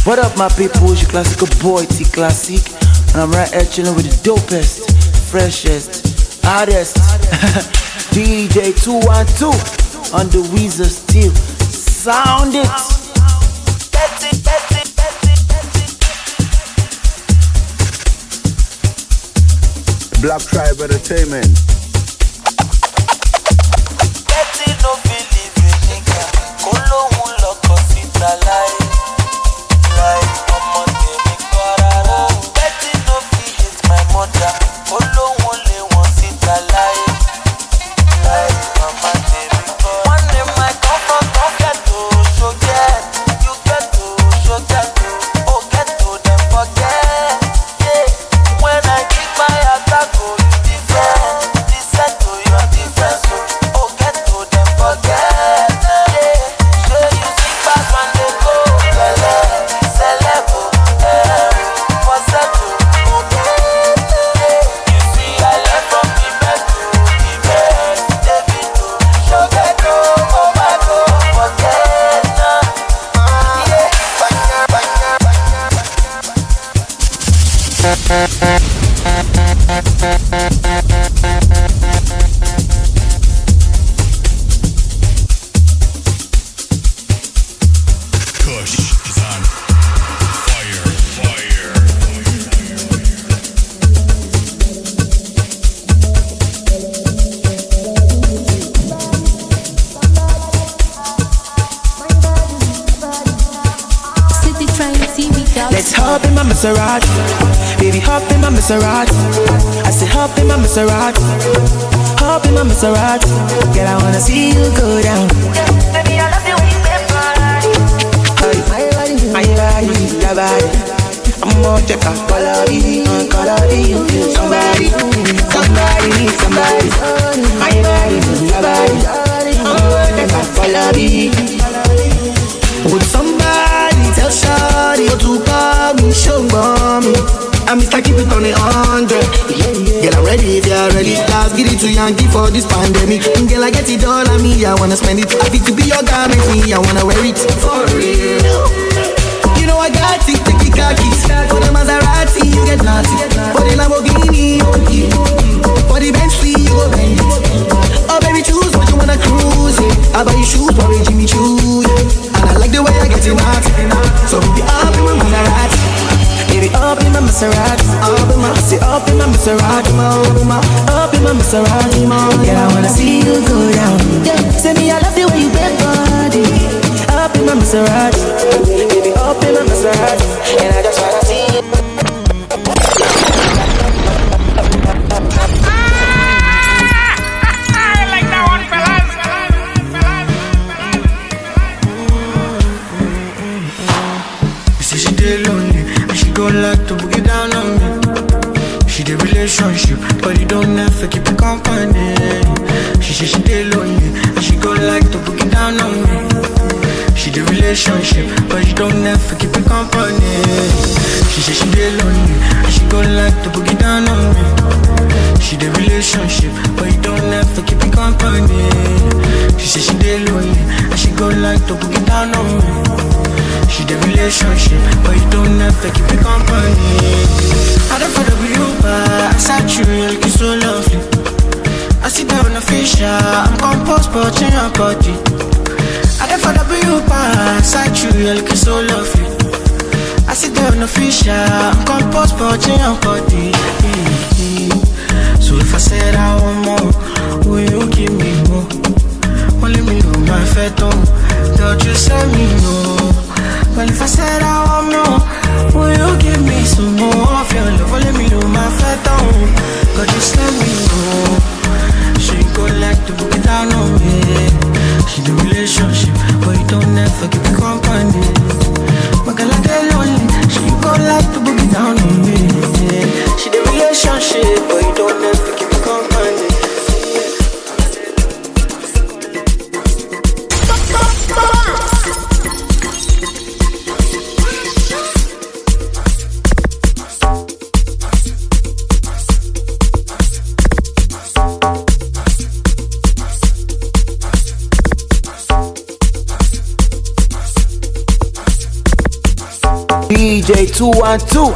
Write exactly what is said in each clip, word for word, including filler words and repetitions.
What up, my people? It's your classical boy, T Classic. And I'm right here chilling with the dopest, freshest, hottest D J two one two on the Weezer Steel. Sound it! Black Tribe Entertainment. Maserati, baby, hop in my Maserati. I say hop in my Maserati, hop in my Maserati. Girl, I wanna see you go down. Baby, I love the way you bend body. My body, my body, your body. I'm more check out color, color, somebody, somebody, somebody. My body, your body. I'm more check out color. Would somebody tell Shawty to call me, show me? I'm Mister Keep It on a hundred. Girl, I'm ready if you're ready. Let's get it to Yankee for this pandemic. Girl, I get it all on me, I wanna spend it. I fit to be your guy, make me, I wanna wear it for real. You know I got it, take the khakis. For the Maserati, you get naughty. For the Lamborghini, you for the Bentley, you go bend it. Oh baby, choose what you wanna cruise it. I buy you shoes for a Jimmy Choo. And I like the way I get it out. So baby, up in my Maserati. Baby, up in my Maserati. Up in my, I say up in my Maserati. Up in my, up in my Maserati. Yeah, I wanna see you go down. Say me, I love the way you bend body. Up in my Maserati. Baby, up in my Maserati. And I just wanna see you. Like to boogie down on me. She the relationship, but you don't ever keep it company. She say she dey lonely, and she go like to boogie down on me. She the relationship, but you don't ever keep it company. She say she dey lonely, and she go like to boogie down on me. She the relationship, but you don't ever keep it company. She say she dey lonely, and she go like to boogie down on me. She the relationship, but you don't ever keep it company. I don't follow you, but I said you, you look so lovely. I sit down on a fish, I'm composed, but in your body. I don't follow you, but I said you, you look so lovely. I sit down on a fish, I'm composed, but in your body. So if I said I want more, will you give me more? Only me know my phantom, don't you send me no. Well, if I said I want more, will you give me some more of your love? Let me know my fat down, God just let me know. She go like to book it down on me. She the relationship, but you don't ever keep it company. My girl, I get lonely. She go like to book it down on me. She the relationship. J two one two.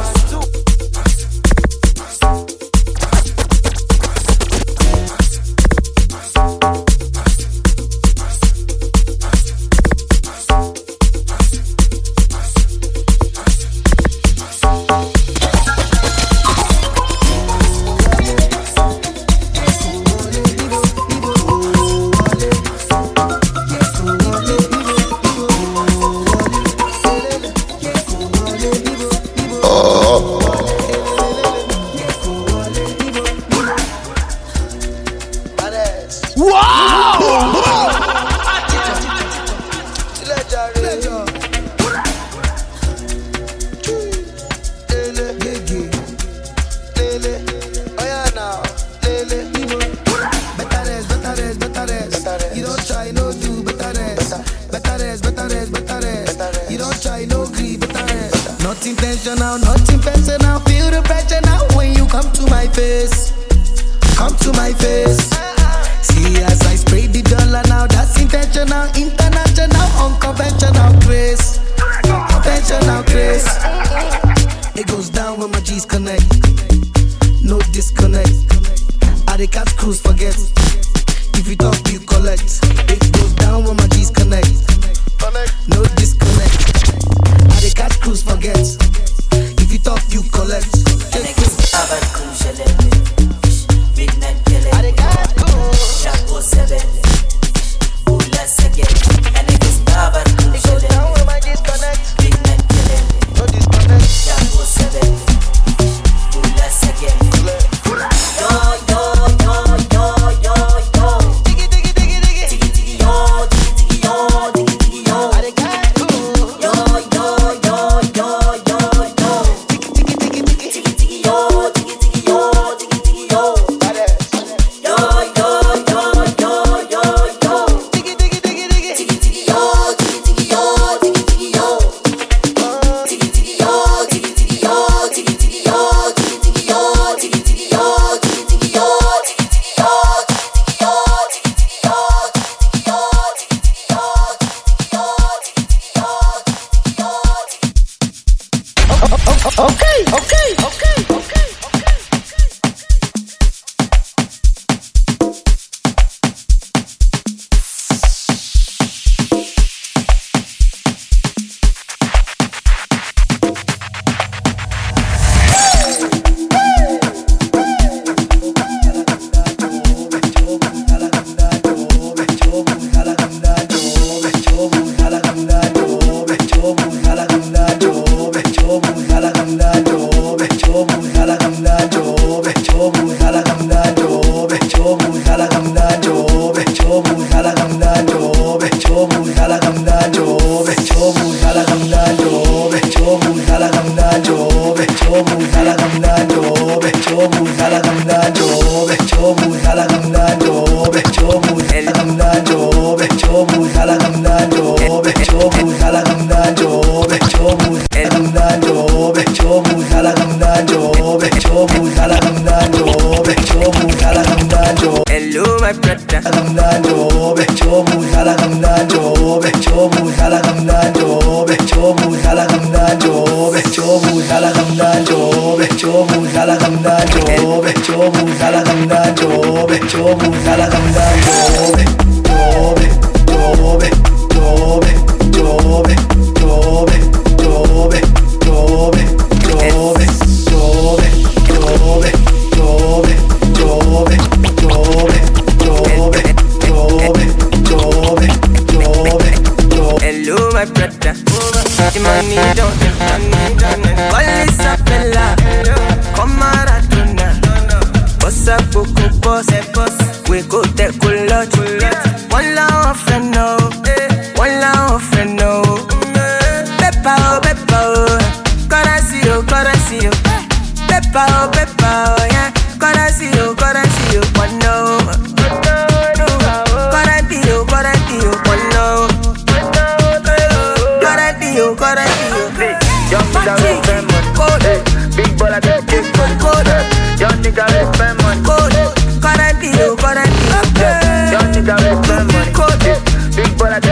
Big boy, I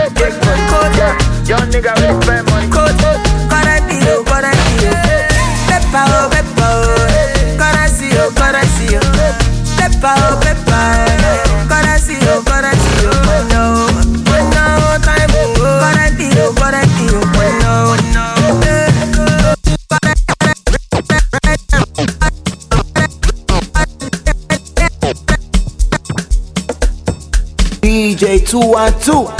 paper, oh paper. Currency, oh currency, oh no. No time, oh currency, oh currency, oh no. D J two one two.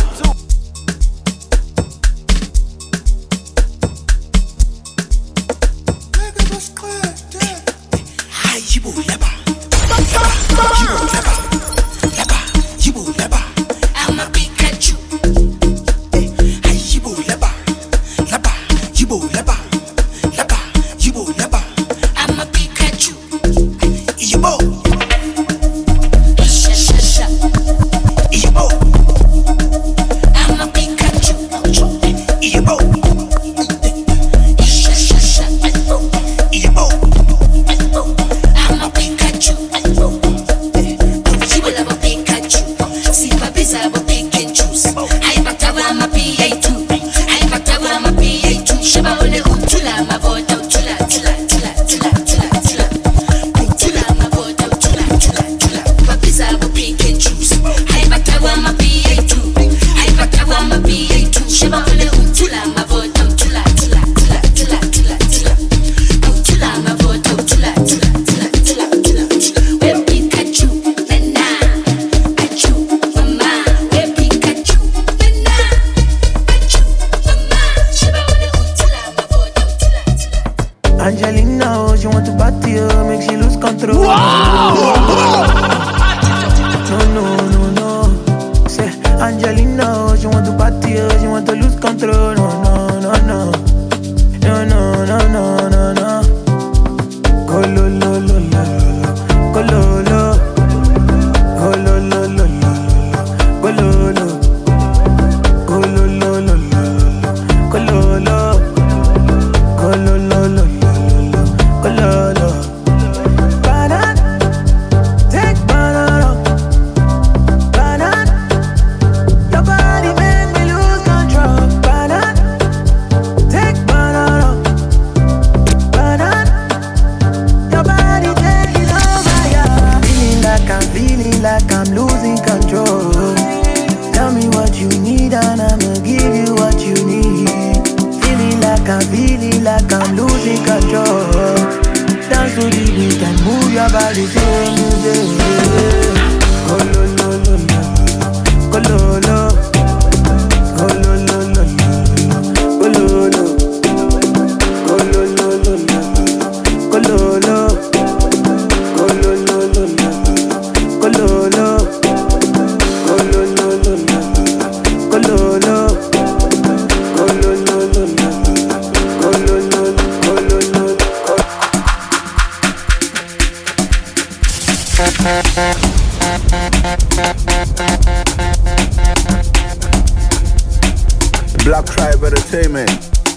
Black Tribe Entertainment.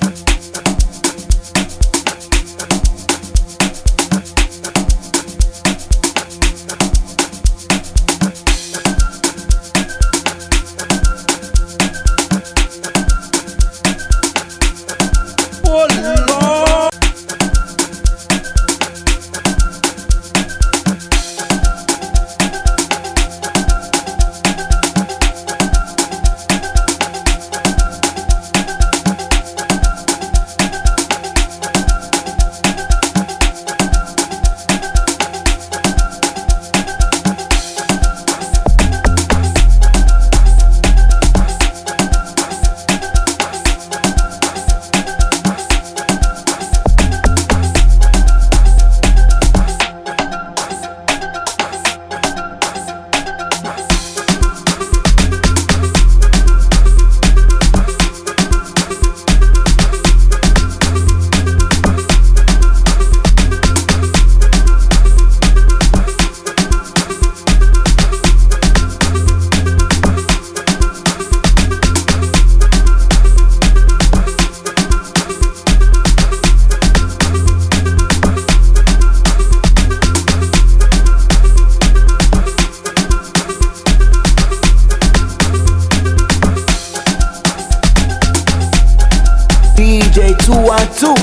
two one two.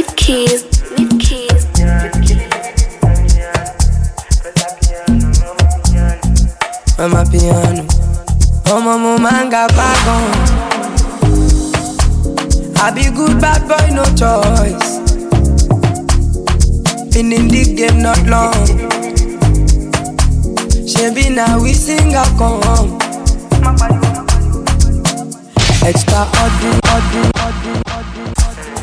Leave keys, leave keys. Mama piano, oh mama manga bagon. I be good bad boy, no choice. Been in the game not long. She be now we sing a come. Extraordinary, ordinary, ordinary, ordinary.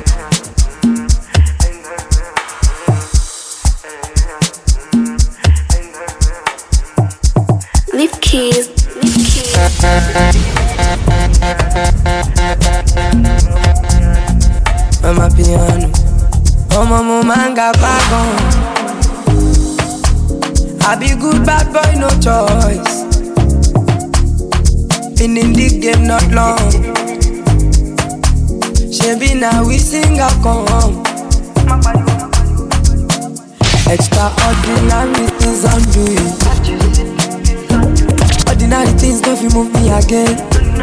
Leave keys, leave keys. Mama piano, oh mama manga bagon. I be good bad boy, no choice. Been in the game not long. She be now we sing a come. Extraordinary things I'm doing. Ordinary things don't you move me again.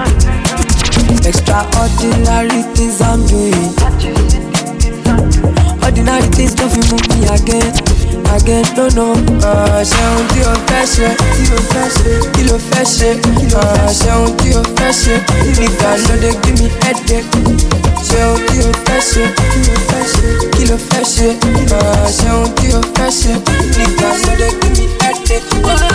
Extraordinary things I'm doing. Ordinary things don't you move me again. Again, no, no. Ah, ṣe ohun tí o fẹ́ ṣe, tí o fẹ́ ṣe, kí ló fẹ́ ṣe. Ah, ṣe ohun tí o fẹ́ ṣe, nìkan ló dé give me headache. Ṣe ohun tí o fẹ́ ṣe, tí o fẹ́ ṣe, kí ló fẹ́ ṣe. Ah, ṣe ohun tí o fẹ́ ṣe, nìkan ló dé give me headache.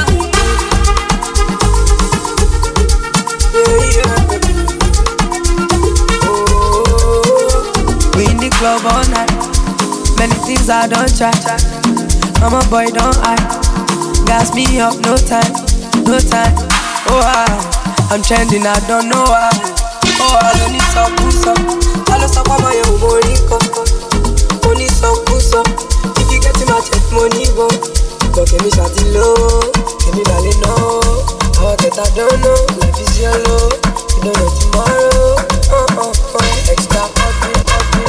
We in the club all night. Many things I don't try. I'm a boy, don't I? Gas me up, no time, no time. Oh, I, I'm trending, I don't know why. Oh, I don't need some push up. I don't stop on my own money, money some push up. If you get to my check money, go. But can me shot it low, can me valley no. I want that I don't know, life is yellow. You don't know tomorrow. Uh uh uh, extra ordinary, ordinary.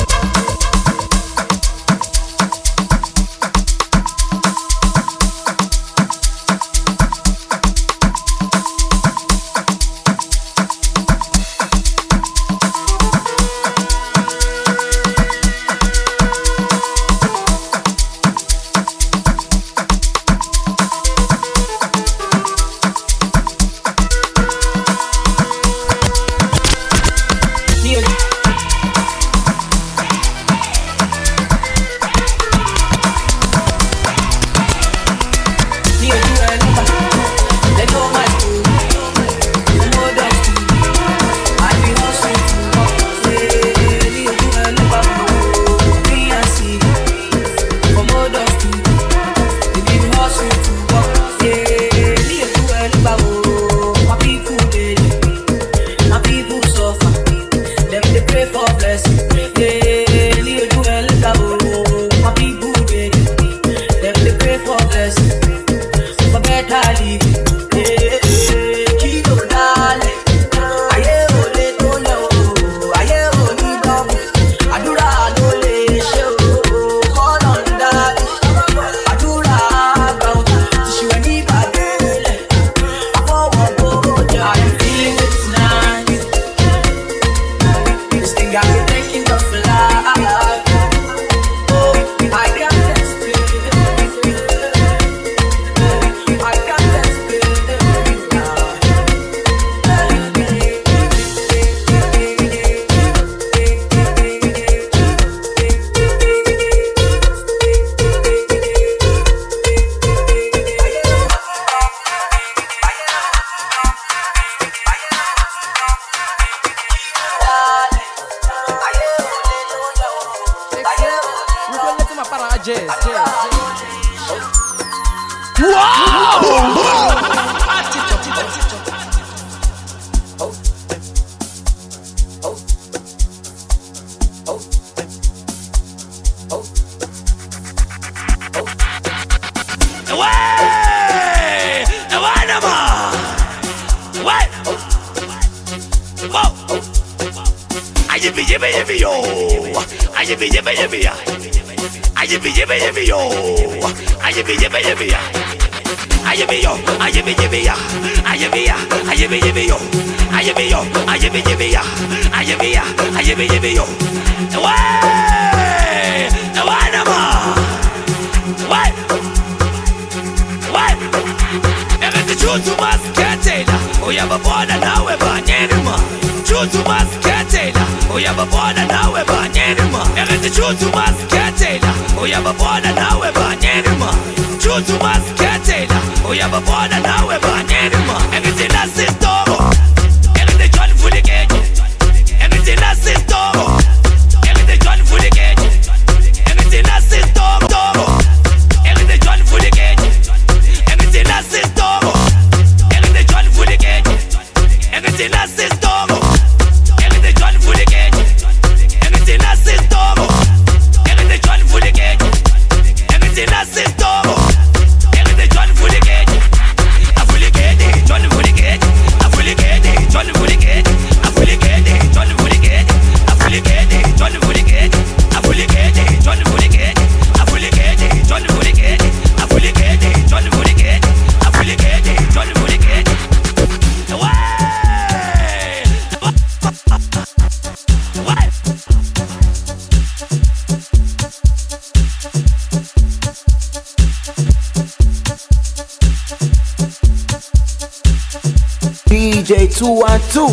Chutu masketela, uyababona nawe banyeni ma. Chutu masketela, uyababona nawe banyeni ma. Egithi chutu masketela, uyababona nawe banyeni ma. Chutu masketela, uyababona nawe banyeni ma. Egithi nasistoro, egithi John Fuligeje. Egithi nasistoro, egithi John Fuligeje. Egithi nasistoro, egithi John Fuligeje. Egithi nasistoro, egithi John Fuligeje. Egithi nasistoro, egithi John Fuligeje. Egithi nasistoro, egithi John Fuligeje. Egithi nasistoro, egithi John Fuligeje. Afuligeje, John Fuligeje. Afuligeje, John Fuligeje. Afuligeje, John Fuligeje. Afuligeje, John Fuligeje. Afuligeje, John Fuligeje. Afuligeje, John Fuligeje. Afuligeje, John Fuligeje. Afuligeje, John Fuligeje. What? D J two one two.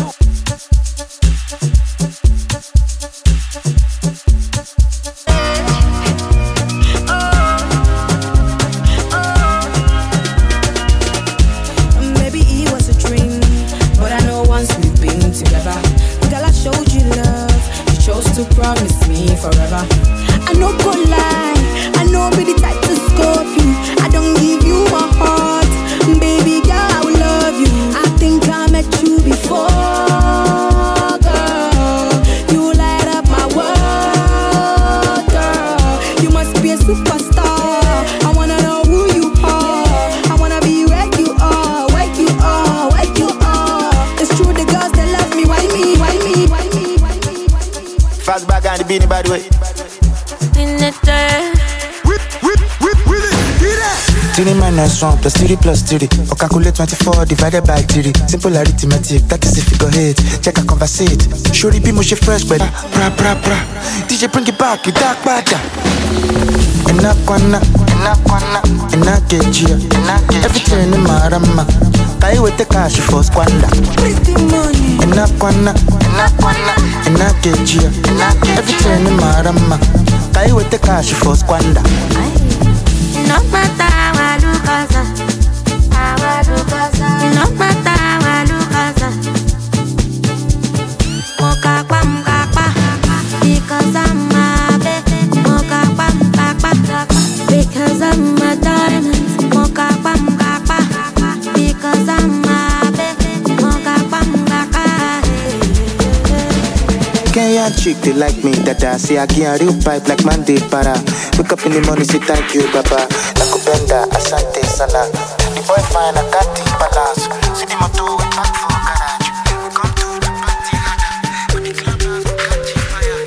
Maybe it was a dream, but I know once we've been together. Girl, I showed you love, you chose to promise me forever. I know go lie, I know be the type to scope you. I don't give you my heart, baby girl, I will love you. I think I met you before, girl. You light up my world, girl. You must be a superstar. I wanna know who you are. I wanna be where you are, where you are, where you are. It's true, the girls they love me. Why me? Why me? Why me? Why me? Why me? Fast back on the beanie, by the way. In the dirt. Three minus one plus three plus three. Or calculate twenty-four divided by three. Simple arithmetic, that is a figure eight. Check a conversate. Shorty be mushy fresh, but pra pra pra. D J bring it back, you dark bada. Enakwana, enakwana, enakeji, everything in my rama. Kai with the cash for squander. Enakwana, enakwana, enakeji, everything in my rama. Kai with the cash for squander. No matter how you casa, how you casa. No matter how you casa. Moka kwa moka kwa, because I'm a baby. Moka kwa moka kwa, because I'm a diamond. Moka kwa moka kwa, because I'm a baby. Moka kwa moka kwa. Kenyan chick, they like me, dada. See, I get a real pipe like Monday para. Wake up in the morning, say thank you, baba. Nakupenda, asante sana. The boy fine, I got the balance. See the motor, we back for garage. We come to the party ladder. When the club house, we catch the fire,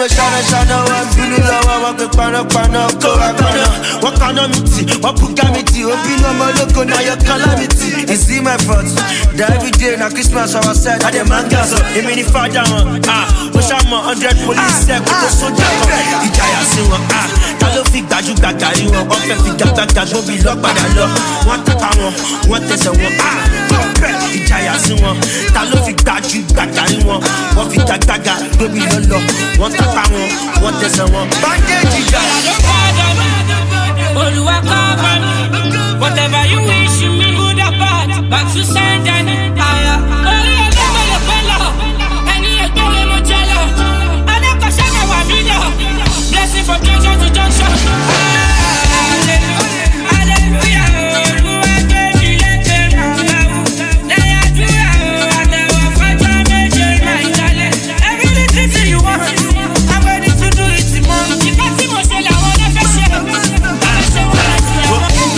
mo ṣáná ṣáná wọn bínú lọ́wọ́ wọn pé panápaná kó wa paná. Wọ́n kaná mi tì, wọ́n bùgá mi tì, obìnrin ọmọ ológo náà yọ calamity. It's in my fault, that every day na Christmas our side, I dey man gas up. Èmi ni fada wọn, ah, mo ṣá mọ hundred police ẹ̀ kó tó sójà wọn. Ìjayà sí wọn, ah, ta ló fi gbàjú gbàgàrí wọn? Wọ́n fẹ́ fi gbàgbàgbà gbóbi lọ́padà lọ. Wọ́n tàpá wọn, wọ́n tẹsẹ̀ wọn, ah, kọ́pẹ́ ìjayà sí wọn. Ta ló fi gbàjú gbàgàrí wọn? Wọ́n fi gbàgbàgbà gbóbi lọ́lọ́. Wọ́n tàpá wọn, wọ́n tẹsẹ̀ wọn. Bandage ìjà. Olúwa cover me. Whatever you wish me, good or bad, back to send and higher. Orí ẹlẹ́gbẹ̀ẹ́ lè pẹ́ lọ, ẹni ẹgbẹ́ lè mọ jẹ lọ. Adékọ̀ṣẹ́ náà wà mí lọ, blessing from junction to junction. Hallelujah, Olúwa gbé mi lékè màmá wù. Lẹ́yìn àdúrà o, àtẹ̀wọ̀ fọ́jọ́ méje máa ń jalè. Every little thing you want, I'm ready to do it tomorrow. Ìfẹ́ tí mo ṣe làwọn ọlọ́fẹ́ ṣe. Àṣẹ wọn láti yàwó.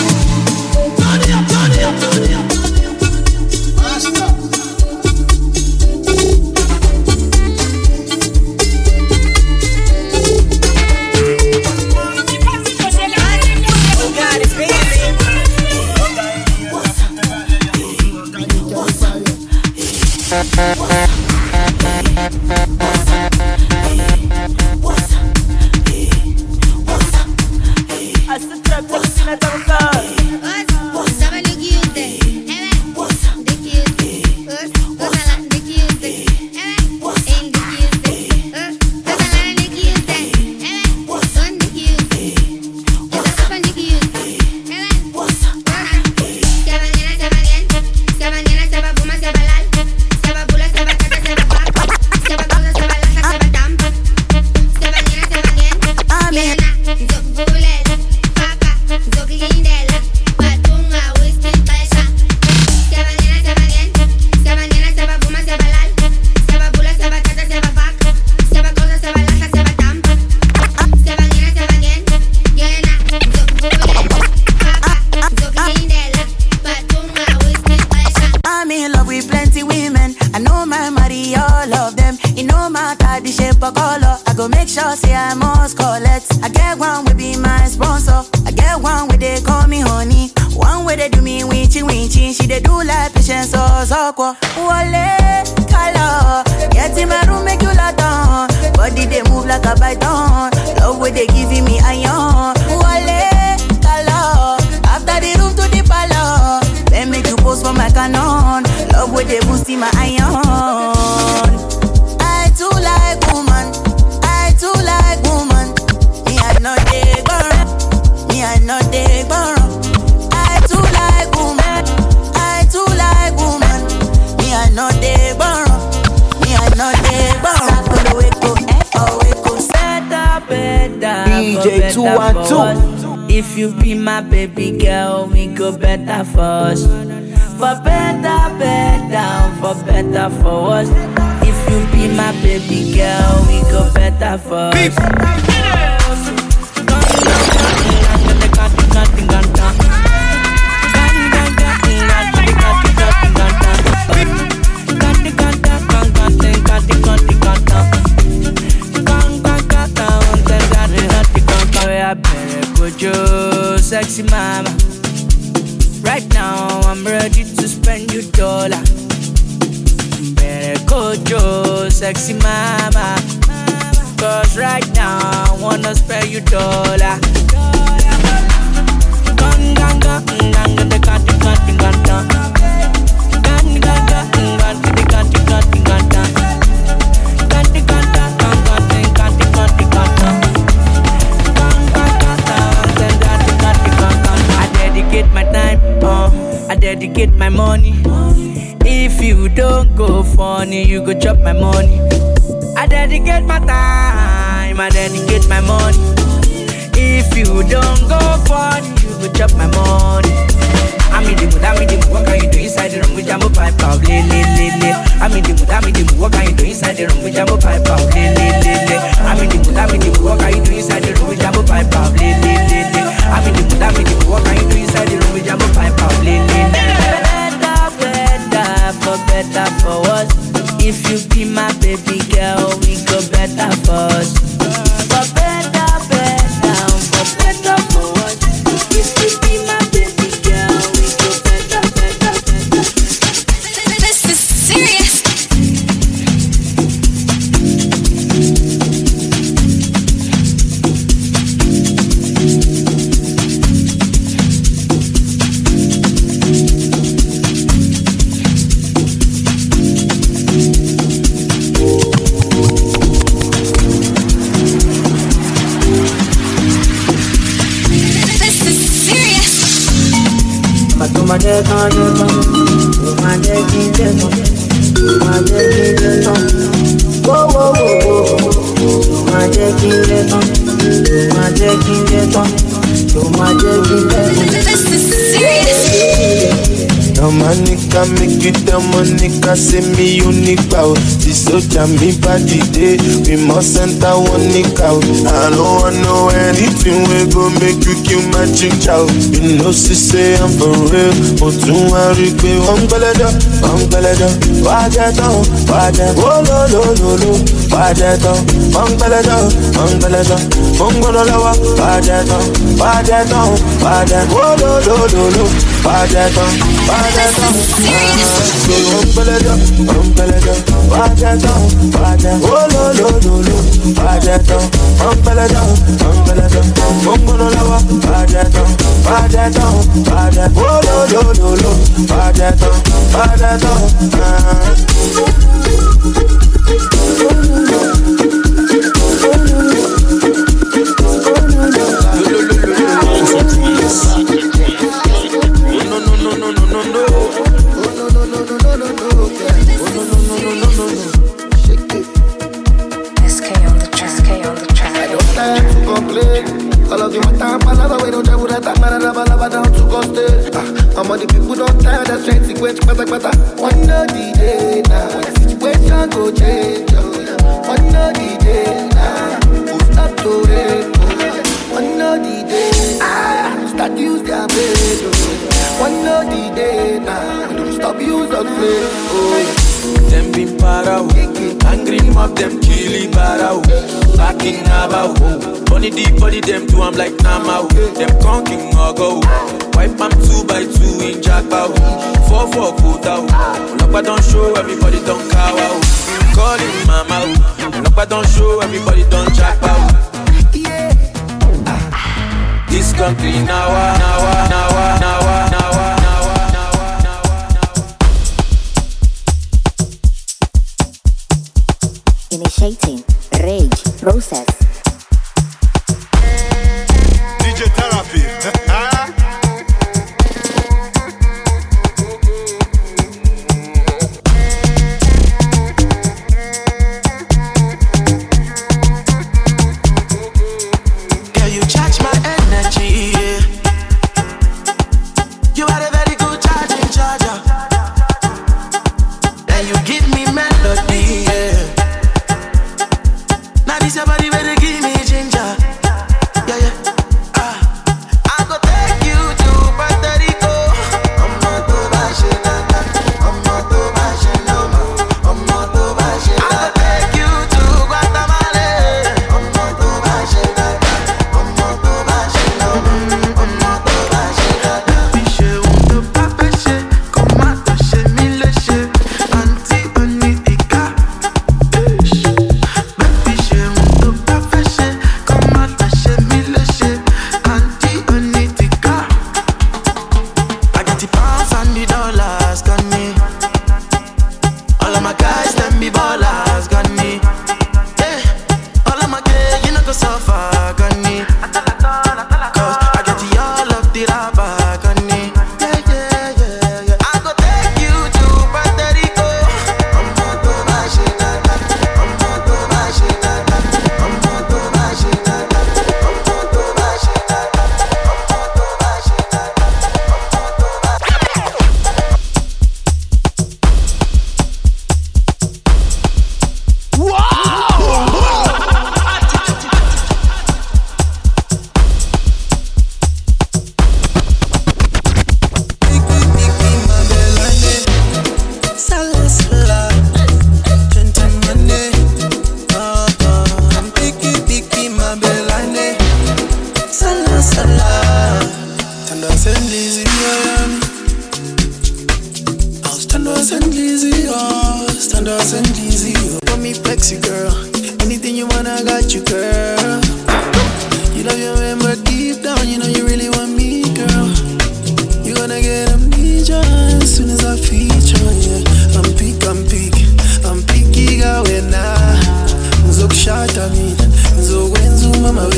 D J two one two. If you be my baby girl, we go better for us. For better, better, for better for us. If you be my baby girl, we go better for us. Sexy mama, right now I'm ready to spend your dollar. Better kojo, sexy mama, cause right now I wanna spend your dollar. I dedicate my money. If you don't go funny, you go chop my money. I dedicate my time, I dedicate my money. If you don't go funny, you go chop my money. I'm in the mood, I'm in the mood, what can you do inside the room with Jambo Pipe out, le, le, le, le. I'm in the mood, I'm in the mood, what can you do inside the room with Jambo Pipe out, le, le, le, le. I'm in the mood, I'm in the mood, what can you do inside the room with Jambo Pipe out, le, le, le, le. I'm in the mood, I'm in the mood, what can you do inside the room with Jambo Pipe out, le, le, le. Better, better, for better for us. If you be my baby girl, we go better for us. my deck on the top. My deck in the top. My deck in the top. Whoa, whoa, whoa, whoa. My deck in the top. My deck in the top. My deck in the top. This is serious. No manica make you tell Monica say me unique bow. This soldier me body day. We must enter one nick out. I don't wanna know anything we go make you kill my child. You know she say I'm for real. But don't worry, baby. One belada, one belada. Watch it down, watch it. Oh no no no no. Watch it down. One belada, one belada. One gonna love. Watch it down, watch it down, watch it. Oh no no no no. Watch it down, watch it. Umbrella, umbrella, watch it down, watch it. Oh no no no no, watch it down. Umbrella, umbrella, umbrella, watch it down, watch it down, watch it. Oh no no no no, watch it down, watch it down. How many people don't tire that straight sequence, pata pata. One no D J now, when the situation go change. One no D J now, who stop to rain. One no D J now, start use their brain. One no D J now, don't stop use the brain. Them be para, angry mob them killy para. Back in Nava, bunny deep body them do I'm like Nama. Them conking or go. Wipe am two by two in Jackpot. Four four quota. Look don't show everybody don't cow. Call him mama. Look don't show everybody don't jackpot. Yeah. This country now, now, now, now, now. Initiating rage process. D J Therapy. Girl, you charge my energy. Yeah. You are a very good charging charger. And you give me melody. Yeah. Now this your body where they give me ginger. Yeah, yeah. Ah, I go take you to Puerto Rico. I'm not to Bashina. I'm not to Bashina. I'm not to Bashina. I go take you to Guatemala. I'm not to Bashina. I'm not to Bashina. I'm not to Bashina. Biche un to papeche, comato che mi leche, anti onitica.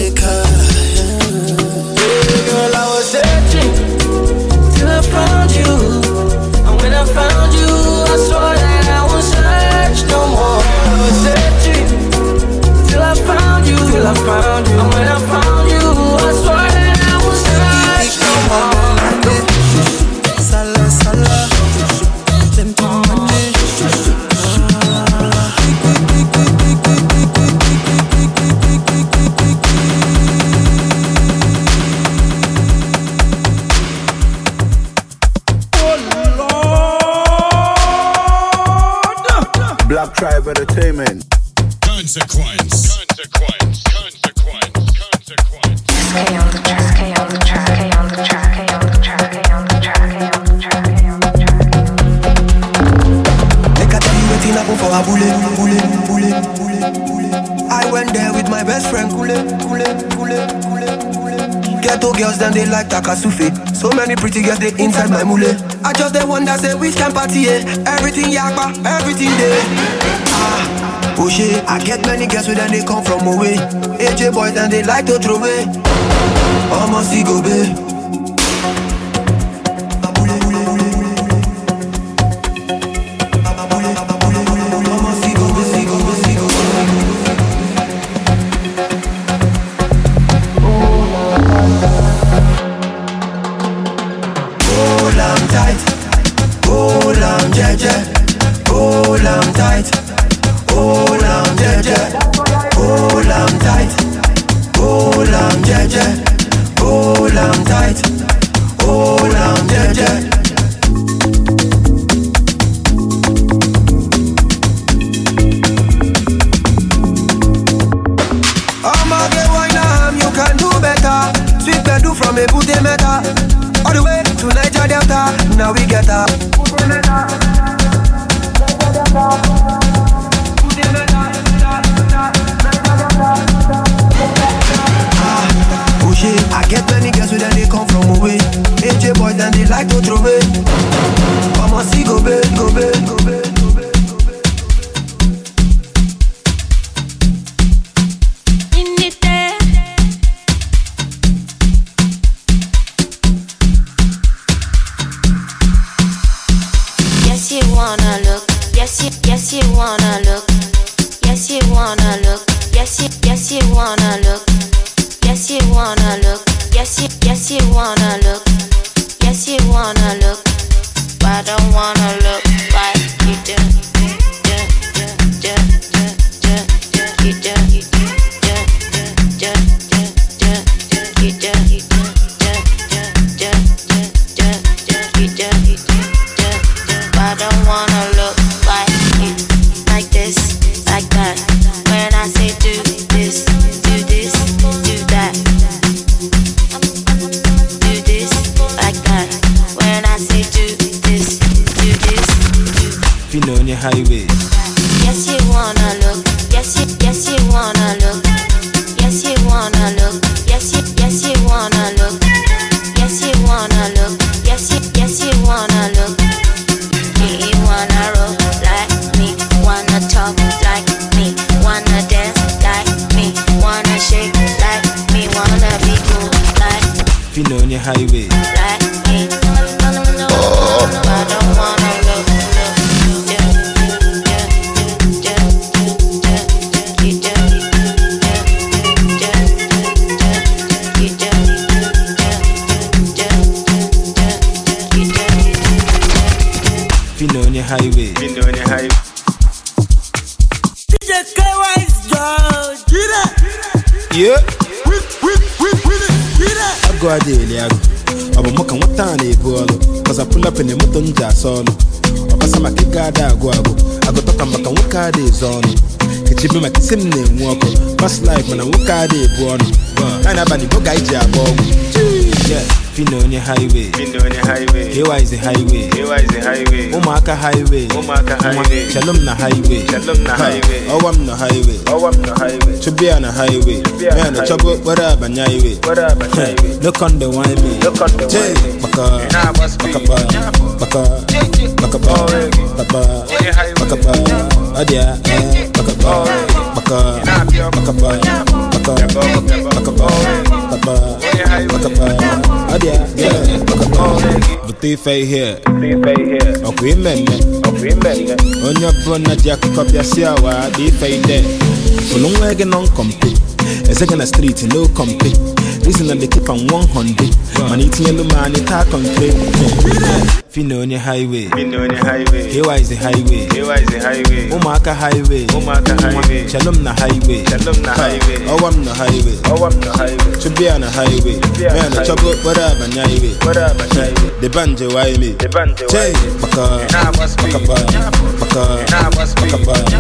Girl, I was searching till I found you. Dark Tribe Entertainment. Consequence. Consequence. Consequence. Consequence. K on the track, K on the track, K on the track, K on the track, K on the track, K on the track, K on the track. Make I tell you wetin happen for a bullet, bullet, bullet, bullet, bullet. I went there with my best friend, Kule, Kule, Kule, Kule, Kule. Ghetto girls, them they like Takasufi. So many pretty girls, they inside my mule. I just they wonder, say, which can party, eh? Everything yakba, everything there. Ah, oh shit, I get many girls with them, they come from away. A J boys, and they like to throw away. Almost see go, babe. Fast life, man, I work hard day, boy. And I'm the boy, yeah. Fino on your highway, Fino on your highway. Here is the highway, here is the highway. Omaka highway, Omaka highway. Shalom na highway, Shalom na highway. Oh, I'm no highway, oh, I'm no highway. To be on a highway, man, a trouble, what up, and highway, what up, and highway. Look on the wine, me, look on the wine. Baka, Baka, Baka, Baka, Baka, Baka, Adia, Baka, Baka, Baka, Baka, Baka, Adia, yeah, Baka, but they fay here, they fay here. Okay, men, okay, men. On your brother, Jack, copy a siawa, they fay there. For long way, non complete. A second a street, no complete. Listen, and they keep on one hundred. Man, eating yellow man, it talk on play. Fino on your highway, Fino on your highway. Here is the highway, here is the highway. Omaka highway, Omaka highway. Shalom na highway, Shalom na highway. Oh, I'm no highway, oh, I'm no highway. To be on a highway, man, a trouble, what up, and highway, what up, and highway. The banje why me? The banje why me? Baka, baka, baka, baka,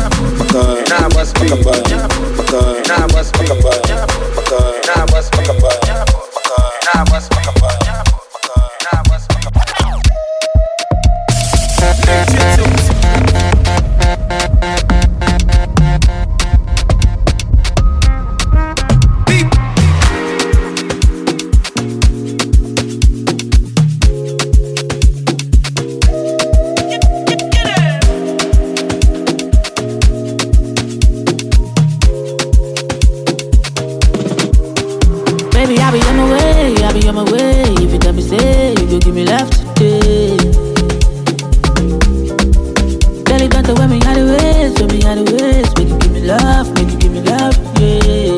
Baby, I be on my way, I be on my way. If you tell me say, you go give me love today. Tell it better when me had the ways, when me had the ways. Make you give me love, make you give me love, yeah.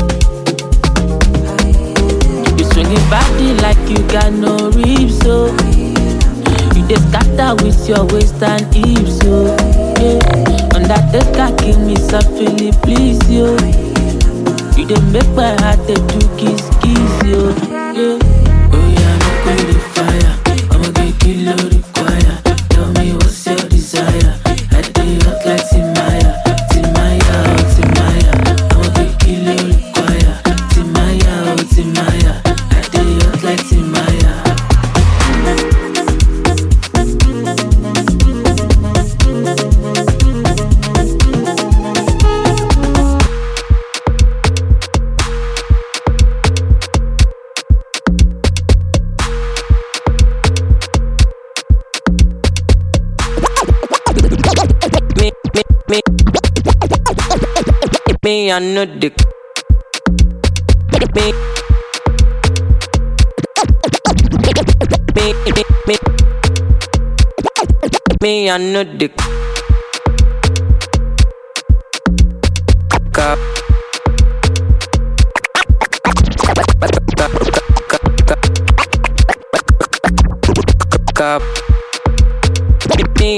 You swinging body like you got no ribs, so you just scatter with your waist and hips, so yeah. On that the car, give me something, please, yo. You dey make my heart dey do kiss kiss yo. Yeah. Oh yeah, I'm going to fire. I'ma get kilo require. Tell me what's your desire. I dey hot like Timaya, Timaya, oh Timaya. I'ma get kilo require. Timaya, oh Timaya. I dey hot like Timaya. Me, I know the me, me, me, me, me, I know the cup. Cup. Me.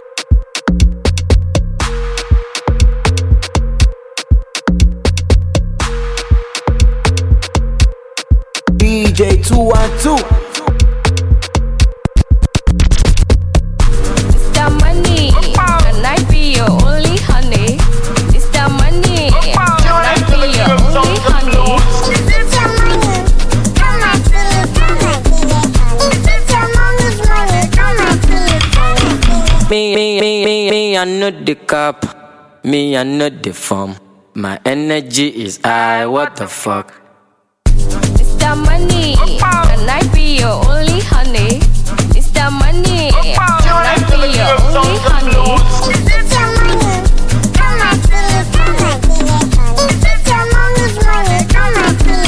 D J two one two. It's the money, and I be your only honey. It's the money, and I be your only honey. It's the money, come and feel it, come and feel it. It's the money's money, come and feel it. Me, me, me, me, me, I know the cup. Me, I know the form. My energy is high, what the fuck? The money, and I be your only honey. It's the money, and I be your only honey. It's the money, come and feel it, come and feel it. It's the money's money, come and feel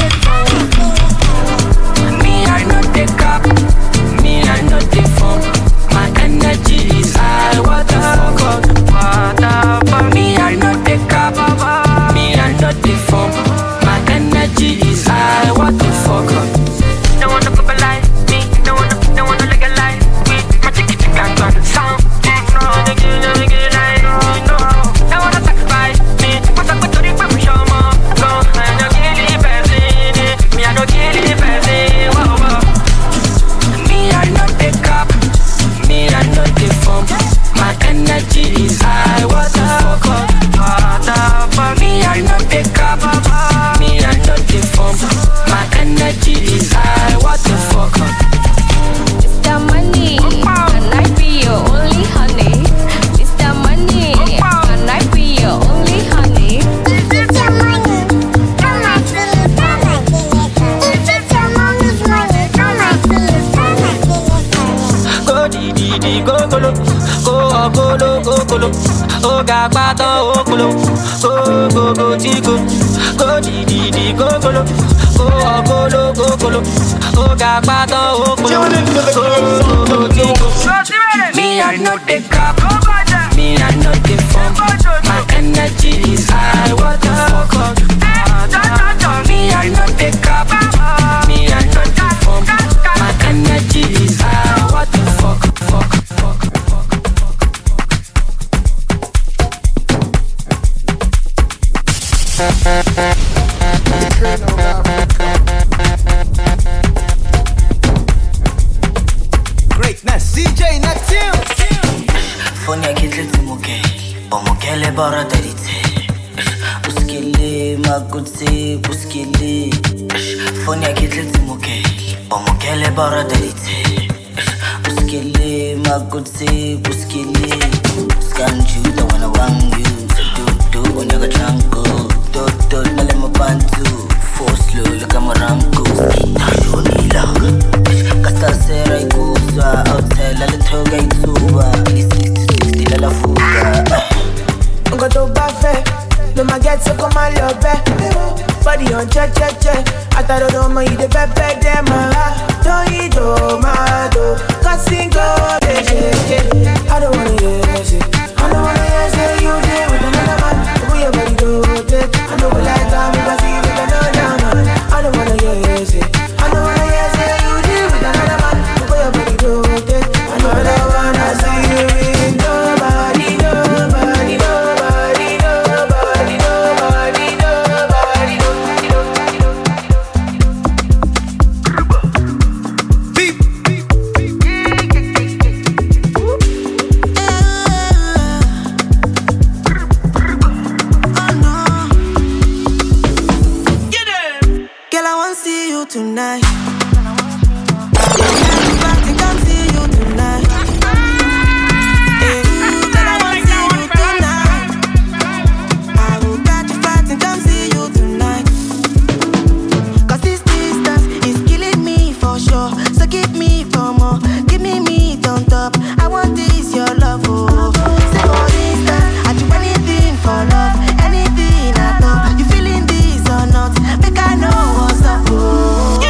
it. Me, I know the cup. Me, I know the form. My energy is high, what the fuck? What the fuck? Me, I know the cup. Me, I know the form. My energy is high, what the fuck? Don't wanna pop a lie, me. Don't wanna, don't wanna legalize me. My ticket to can't run the sound. No, they get it, they get it, like, no. Don't wanna sacrifice me. What's up with the people show more? Go, I don't kill the person. Me, I don't kill the person. Whoa, whoa. Me, I know the cup. Me, I know the form. My energy is high. What the fuck? What the fuck? Me, I know the cup. Me, I know the form. My energy is high. What the fuck? It's the money, and I be your only honey. It's the money, and I be your only honey. It's the money, come and feel it, come and feel it. It's the money's money, come and feel it, come and feel it. Go di di di go go lo, go go lo go go lo, oh ga pato oh go lo, go go go ti go, go di di di go go lo, go go lo go go lo, oh ga pato oh go lo, go go ti go. Me I know the cup, me I know the form, my energy is high. What the fuck? Me I know the cup, me I know the form, my energy is high. What the fuck? Fuck, fuck, fuck. D J Natil. Fonia kitli muke, bomokele bara darite. Buskili magutsi, buskili. Fonia kitli muke, bomokele bara darite. Buskili magutsi, buskili. Skanju the one around you, so do do when you're tranquil. Do do nale mabantu, force slow look at my ranku. Tashonila, kasta sera ikuza outside la toga ituba. La fuga. Go to buffet, no ma get so come on your bed. Body on che che che. I thought I don't mind the pepe dem ah. Don't eat do ma do. Cause single de che. I don't wanna hear shit. I don't wanna hear say you did with another man. Who you body do it? I know we like that because you with another man. I don't wanna hear shit. I don't wanna hear say you did with another man. Who you body do it? I know that wanna see you in nobody. Tonight, I can see you tonight. Hey, girl, I want to see you tonight. I will catch a flight and come see you tonight. Cause this distance is killing me for sure. So give me for more, give me meat on top. I want this, your love, oh. Say for instance, I do anything for love, anything at all. You feeling this or not? Make I know what's up, oh.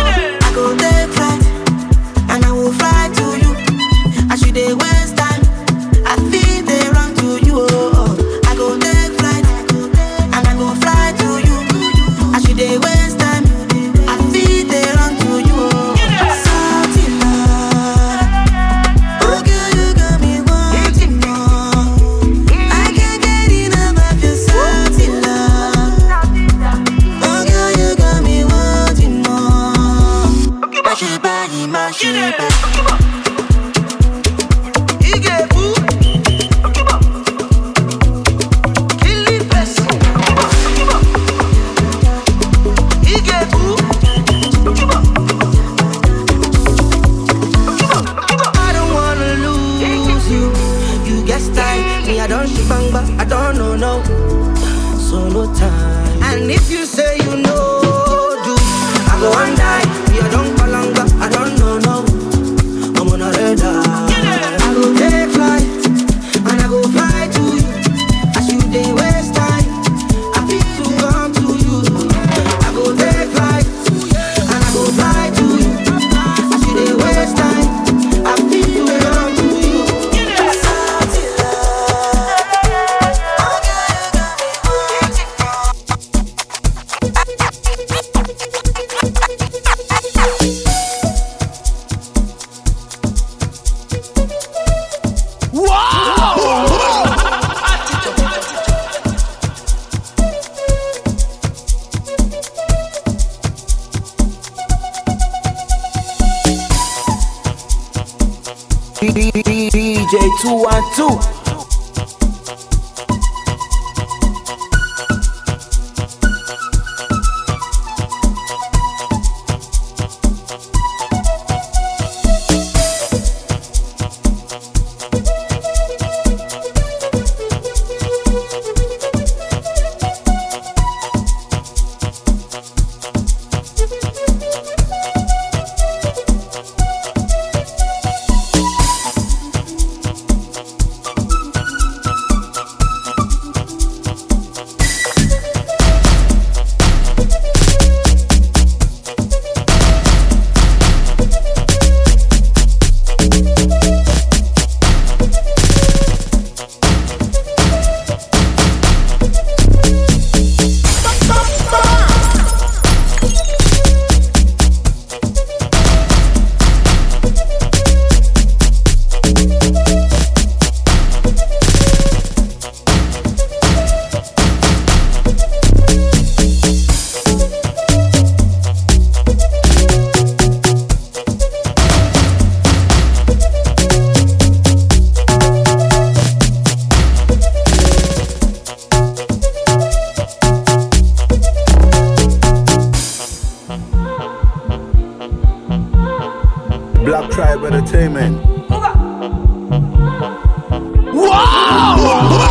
D J two one two.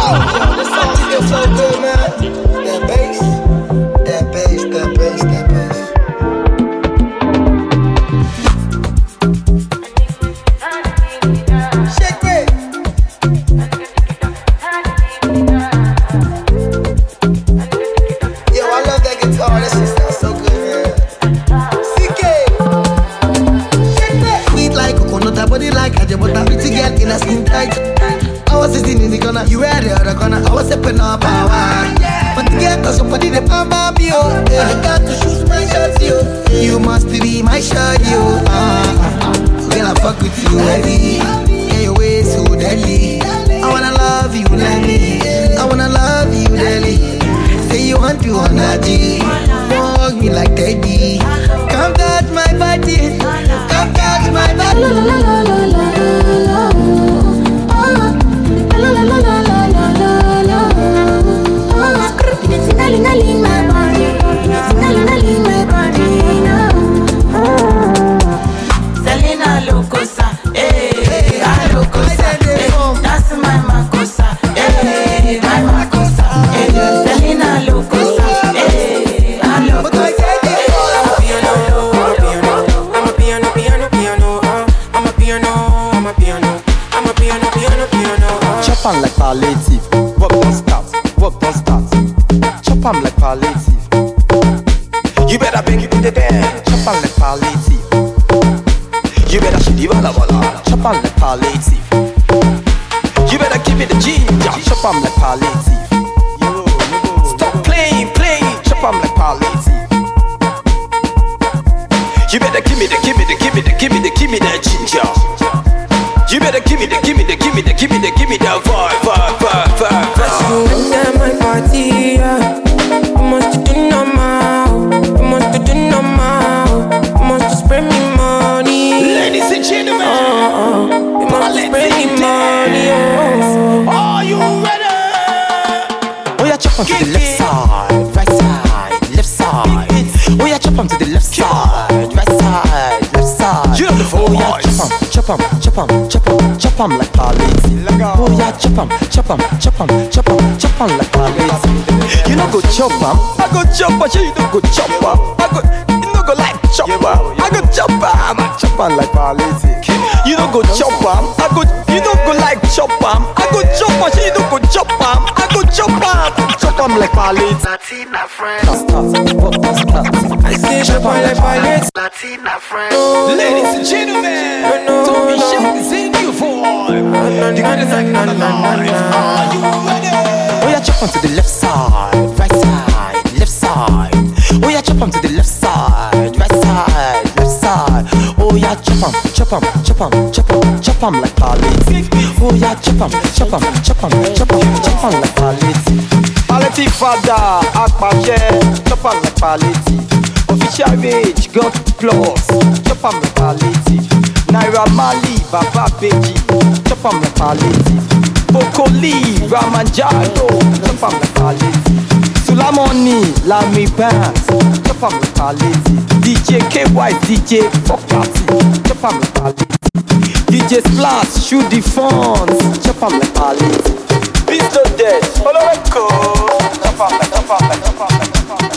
This song feels so good, man. That bass, that bass, that bass, that bass. Shake it. Yo, I love that guitar. That shit sounds so good, man. C K. Sweet like coconut, body like Ajabota. Pretty girl in a skin tight. I was sitting in the corner, you were the other corner. I was stepping up power. But to get to somebody, they found my bio. I got to shoot my shots, yo. You must be my shot, yo. Ah, girl, I fuck with you, heavy. Yeah, your way so deadly. I wanna love you, Lenny. I wanna love you, Lenny. Say you want to honor G. Walk me like Teddy. Come touch my body. Come touch my body. La la la la la la la. La la la la la la la la. It's singing in my body. It's singing in my body now. Selena Locosa, eh, I Locosa, eh, that's my Macosa, eh, my Macosa, eh, Selena Locosa, eh, I Locosa. I'm a piano, piano, piano, I'm a piano, I'm a piano, I'm a piano, piano, piano. Chop on like palliative, work don't start, work don't start. Chop on like palliative. You better bring it to the bed. Chop on like palliative. You better shoot the walla walla. Chop on like palliative. You better give me the ginger. Chop on like palliative. Stop playing, playing. Chop on like palliative. You better give me the, give me the, give me the, give me the, give me the ginger. You better give me the, give me the, give me the, give me the, give me the vibe, vibe, vibe, vibe, vibe. At my party, yeah. You must do no more. You must do no more. You must spend me money. Ladies and gentlemen, oh, oh. You must spend me money. Oh. Are you ready? Oh yeah, chop on to the left side, right side, left side. Oh yeah, chop on to the left side, right side, left side. You know the oh yeah, chop on, chop on, chop on, chop on like palliative. Oh yeah, chop on, chop on, chop on, chop on, chop on like palliative. You know go chop on, I go chop on, you don't go chop on. I go, you know go like chop on, I go chop on, I chop on like palliative. You don't go chop on, I go, you don't go like chop on. I go chop on, you don't go chop on. I go chop on, chop on like palliative. Latina friend. I say chop on like palliative. Latina friend. Ladies and gentlemen, don't be shy, sing you for. The good is like na na na na. Are you ready? Oh yeah, chop on to the left side, right side, left side. Oh yeah, chop on to the left side, right side, left side. Oh yeah, chop on, chop on, chop on, chop on, chop on like palliative. Oh yeah, chop on, chop on, chop on, chop on, chop on like palliative. Palliative father, Akpache, chop on like palliative. Official rage, God plus, chop on like palliative. Naira Mali, Baba Beji, chop on like palliative. Bokoli, Ramanjaro, chop on like palliative. Sulamoni, Lami Banks, chop on like palliative. D J K Y, D J Fuck Party, chop on like palliative. D J Splash, shoot the phones, chop on like palliative. Beast of dead, follow it go, chop on like, chop on like, chop on like, chop on like.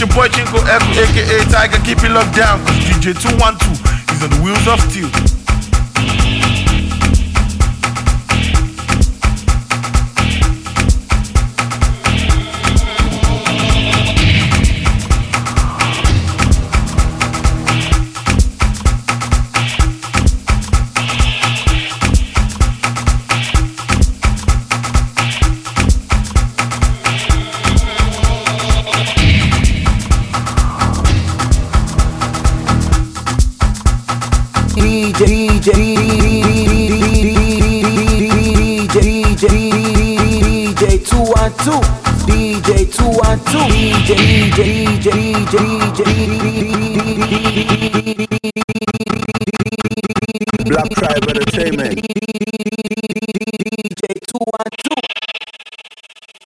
your boy Chinko Echo, aka Tiger, keep it locked down, cause D J two one two is on the wheels of steel. D J, D J, D J two one two, D J two one two, D J, D J, D J, Black Tribe Entertainment.